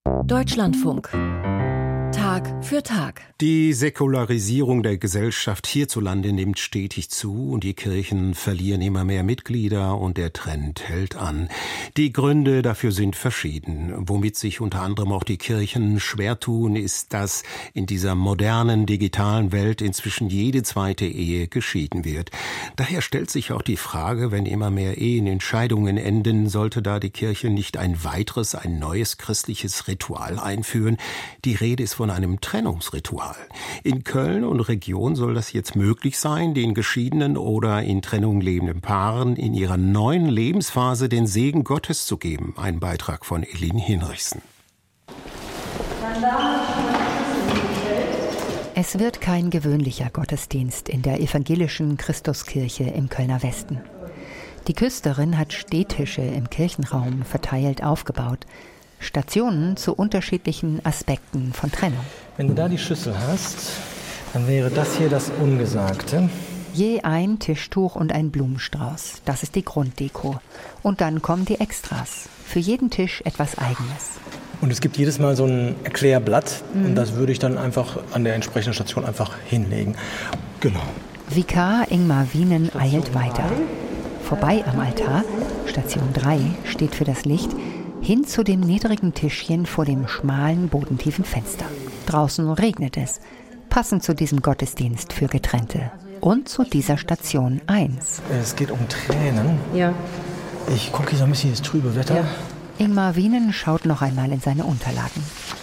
Deutschlandfunk. Tag für Tag. Die Säkularisierung der Gesellschaft hierzulande nimmt stetig zu und die Kirchen verlieren immer mehr Mitglieder und der Trend hält an. Die Gründe dafür sind verschieden. Womit sich unter anderem auch die Kirchen schwer tun, ist, dass in dieser modernen, digitalen Welt inzwischen jede zweite Ehe geschieden wird. Daher stellt sich auch die Frage, wenn immer mehr Ehen in Scheidungen enden, sollte da die Kirche nicht ein neues christliches Ritual einführen? Die Rede ist von einem Trennungsritual. In Köln und Region soll das jetzt möglich sein, den geschiedenen oder in Trennung lebenden Paaren in ihrer neuen Lebensphase den Segen Gottes zu geben. Ein Beitrag von Elin Hinrichsen. Es wird kein gewöhnlicher Gottesdienst in der evangelischen Christuskirche im Kölner Westen. Die Küsterin hat Stehtische im Kirchenraum verteilt aufgebaut. Stationen zu unterschiedlichen Aspekten von Trennung. Wenn du da die Schüssel hast, dann wäre das hier das Ungesagte. Je ein Tischtuch und ein Blumenstrauß. Das ist die Grunddeko. Und dann kommen die Extras. Für jeden Tisch etwas Eigenes. Und es gibt jedes Mal so ein Erklärblatt. Und das würde ich dann einfach an der entsprechenden Station einfach hinlegen. Genau. Vikar Ingmar Wienen eilt weiter. Vorbei am Altar, Station 3 steht für das Licht, hin zu dem niedrigen Tischchen vor dem schmalen, bodentiefen Fenster. Draußen regnet es, passend zu diesem Gottesdienst für Getrennte. Und zu dieser Station 1. Es geht um Tränen. Ja. Ich gucke hier so ein bisschen das trübe Wetter. Ja. Ingmar Wienen schaut noch einmal in seine Unterlagen.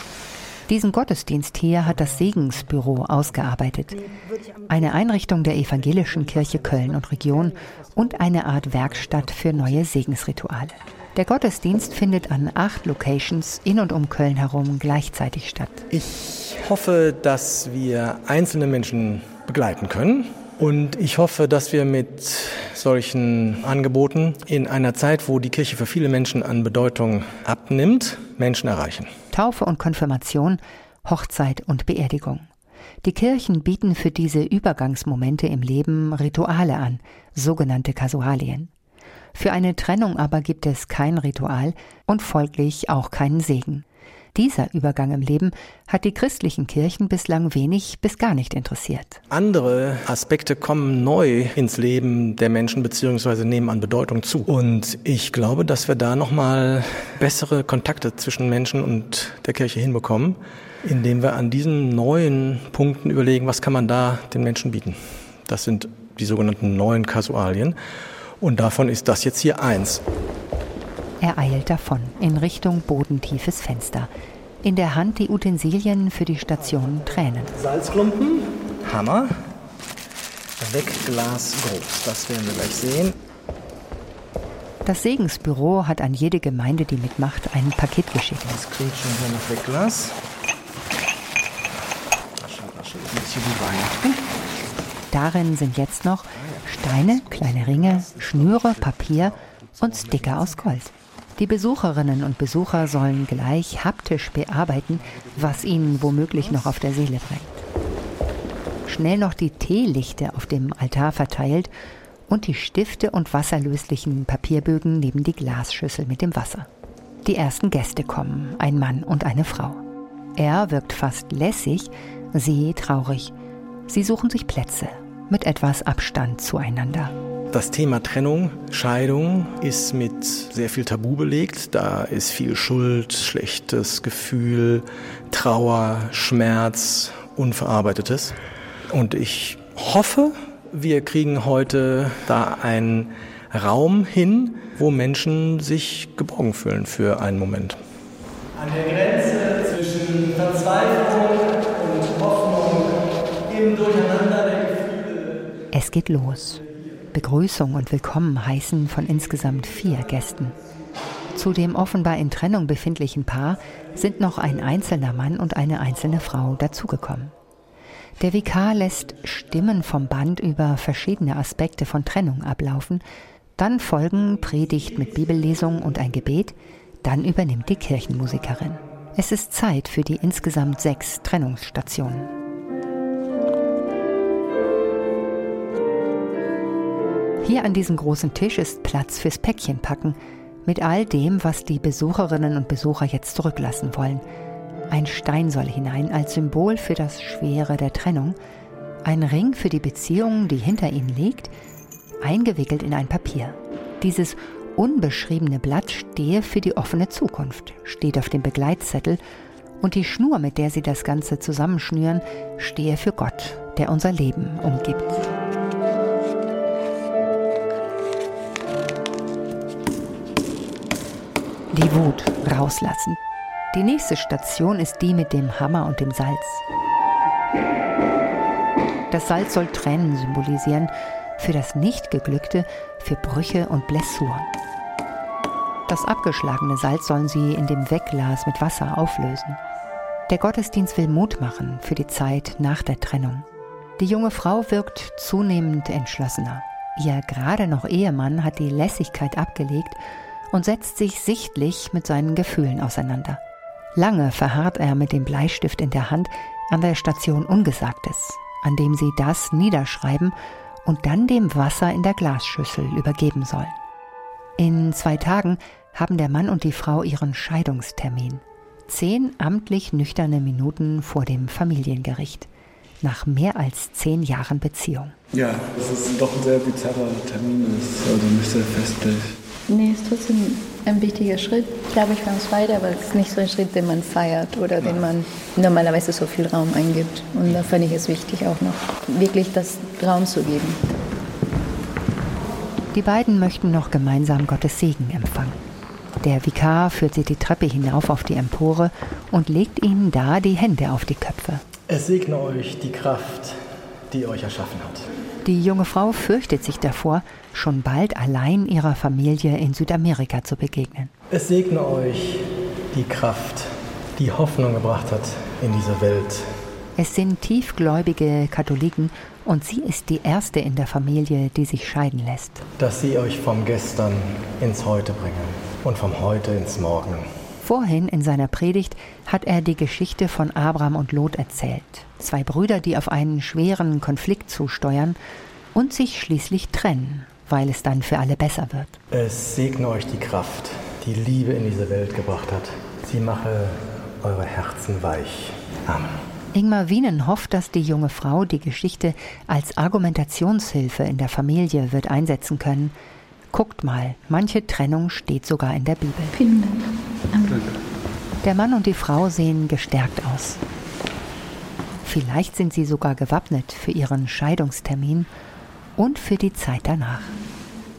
Diesen Gottesdienst hier hat das Segensbüro ausgearbeitet. Eine Einrichtung der evangelischen Kirche Köln und Region und eine Art Werkstatt für neue Segensrituale. Der Gottesdienst findet an 8 Locations in und um Köln herum gleichzeitig statt. Ich hoffe, dass wir einzelne Menschen begleiten können. Und ich hoffe, dass wir mit solchen Angeboten in einer Zeit, wo die Kirche für viele Menschen an Bedeutung abnimmt, Menschen erreichen. Taufe und Konfirmation, Hochzeit und Beerdigung. Die Kirchen bieten für diese Übergangsmomente im Leben Rituale an, sogenannte Kasualien. Für eine Trennung aber gibt es kein Ritual und folglich auch keinen Segen. Dieser Übergang im Leben hat die christlichen Kirchen bislang wenig bis gar nicht interessiert. Andere Aspekte kommen neu ins Leben der Menschen bzw. nehmen an Bedeutung zu. Und ich glaube, dass wir da nochmal bessere Kontakte zwischen Menschen und der Kirche hinbekommen, indem wir an diesen neuen Punkten überlegen, was kann man da den Menschen bieten. Das sind die sogenannten neuen Kasualien. Und davon ist das jetzt hier eins. Er eilt davon in Richtung bodentiefes Fenster. In der Hand die Utensilien für die Station Tränen. Salzklumpen, Hammer, Wegglas groß. Das werden wir gleich sehen. Das Segensbüro hat an jede Gemeinde, die mitmacht, ein Paket geschickt. Das kriegt schon hier noch Wegglas. Rasche, ein bisschen wie Weihnachten. Darin sind jetzt noch Steine, kleine Ringe, Schnüre, Papier und Sticker aus Gold. Die Besucherinnen und Besucher sollen gleich haptisch bearbeiten, was ihnen womöglich noch auf der Seele brennt. Schnell noch die Teelichte auf dem Altar verteilt und die Stifte und wasserlöslichen Papierbögen neben die Glasschüssel mit dem Wasser. Die ersten Gäste kommen, ein Mann und eine Frau. Er wirkt fast lässig, sie traurig. Sie suchen sich Plätze mit etwas Abstand zueinander. Das Thema Trennung, Scheidung ist mit sehr viel Tabu belegt. Da ist viel Schuld, schlechtes Gefühl, Trauer, Schmerz, Unverarbeitetes. Und ich hoffe, wir kriegen heute da einen Raum hin, wo Menschen sich geborgen fühlen für einen Moment. An der Grenze zwischen Verzweiflung und Hoffnung, im Durcheinander der Gefühle. Es geht los. Begrüßung und Willkommen heißen von insgesamt 4 Gästen. Zu dem offenbar in Trennung befindlichen Paar sind noch ein einzelner Mann und eine einzelne Frau dazugekommen. Der Vikar lässt Stimmen vom Band über verschiedene Aspekte von Trennung ablaufen, dann folgen Predigt mit Bibellesung und ein Gebet, dann übernimmt die Kirchenmusikerin. Es ist Zeit für die insgesamt 6 Trennungsstationen. Hier an diesem großen Tisch ist Platz fürs Päckchenpacken. Mit all dem, was die Besucherinnen und Besucher jetzt zurücklassen wollen. Ein Stein soll hinein als Symbol für das Schwere der Trennung, ein Ring für die Beziehung, die hinter ihnen liegt, eingewickelt in ein Papier. Dieses unbeschriebene Blatt stehe für die offene Zukunft, steht auf dem Begleitzettel, und die Schnur, mit der sie das Ganze zusammenschnüren, stehe für Gott, der unser Leben umgibt. Die Wut rauslassen. Die nächste Station ist die mit dem Hammer und dem Salz. Das Salz soll Tränen symbolisieren, für das Nichtgeglückte, für Brüche und Blessuren. Das abgeschlagene Salz sollen sie in dem Wegglas mit Wasser auflösen. Der Gottesdienst will Mut machen für die Zeit nach der Trennung. Die junge Frau wirkt zunehmend entschlossener. Ihr gerade noch Ehemann hat die Lässigkeit abgelegt und setzt sich sichtlich mit seinen Gefühlen auseinander. Lange verharrt er mit dem Bleistift in der Hand an der Station Ungesagtes, an dem sie das niederschreiben und dann dem Wasser in der Glasschüssel übergeben sollen. In 2 Tagen haben der Mann und die Frau ihren Scheidungstermin. 10 amtlich nüchterne Minuten vor dem Familiengericht. Nach mehr als 10 Jahren Beziehung. Ja, dass es doch ein sehr bizarrer Termin ist, also nicht sehr festlich. Nee, es ist trotzdem ein wichtiger Schritt, glaube ich, für uns beide, aber es ist nicht so ein Schritt, den man feiert oder den man normalerweise so viel Raum eingibt. Und da fand ich es wichtig, auch noch wirklich das Raum zu geben. Die beiden möchten noch gemeinsam Gottes Segen empfangen. Der Vikar führt sie die Treppe hinauf auf die Empore und legt ihnen da die Hände auf die Köpfe. Es segne euch die Kraft, die euch erschaffen hat. Die junge Frau fürchtet sich davor, schon bald allein ihrer Familie in Südamerika zu begegnen. Es segne euch die Kraft, die Hoffnung gebracht hat in diese Welt. Es sind tiefgläubige Katholiken und sie ist die erste in der Familie, die sich scheiden lässt. Dass sie euch vom Gestern ins Heute bringen und vom Heute ins Morgen. Vorhin in seiner Predigt hat er die Geschichte von Abraham und Lot erzählt. 2 Brüder, die auf einen schweren Konflikt zusteuern und sich schließlich trennen, weil es dann für alle besser wird. Es segne euch die Kraft, die Liebe in diese Welt gebracht hat. Sie mache eure Herzen weich. Amen. Ingmar Wienen hofft, dass die junge Frau die Geschichte als Argumentationshilfe in der Familie wird einsetzen können. Guckt mal, manche Trennung steht sogar in der Bibel. Vielen Dank. Danke. Der Mann und die Frau sehen gestärkt aus. Vielleicht sind sie sogar gewappnet für ihren Scheidungstermin und für die Zeit danach.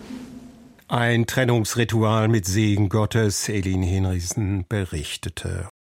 Ein Trennungsritual mit Segen Gottes, Elin Henriksen berichtete.